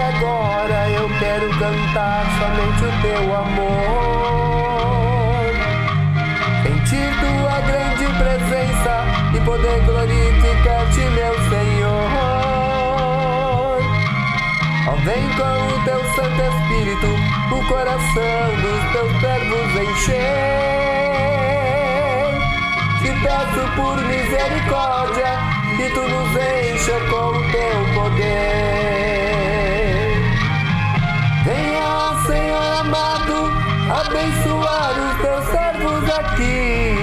agora eu quero cantar somente o teu amor, sentir tua grande presença e poder glorificar-te, meu Senhor. Ó, vem com o teu Santo Espírito o coração dos teus servos encher. Te peço por misericórdia que tu nos encha com o teu poder. Venha, Senhor amado, abençoar os teus servos aqui.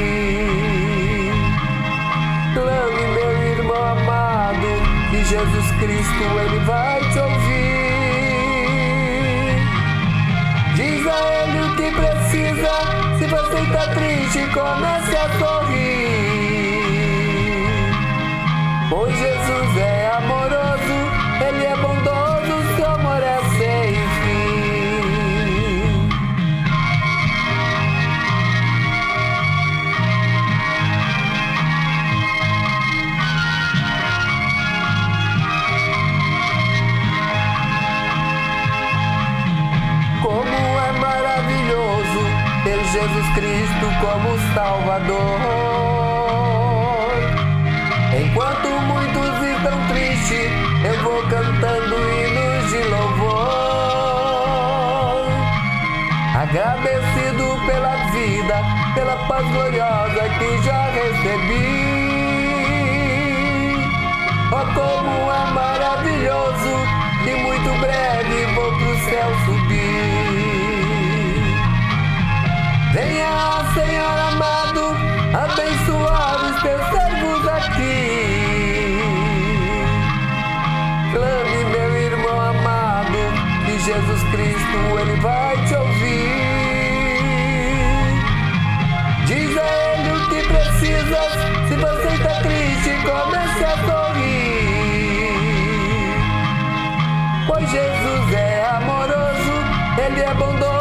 Clame, meu irmão amado, que Jesus Cristo, Ele vai te ouvir. Diz a Ele o que precisa, se você está triste, comece a sorrir. Pois Jesus é amoroso, Ele é bondoso, seu amor é sem fim. Como é maravilhoso ter Jesus Cristo como Salvador. Enquanto muitos estão tristes, eu vou cantando hinos de louvor. Agradecido pela vida, pela paz gloriosa que já recebi. Oh, como é maravilhoso, que muito breve vou pro céu subir. Venha, Senhor amado, abençoar os teus servos aqui. Clame, meu irmão amado, que Jesus Cristo, Ele vai te ouvir. Diz a Ele o que precisas, se você está triste, comece a sorrir. Pois Jesus é amoroso, Ele é bondoso,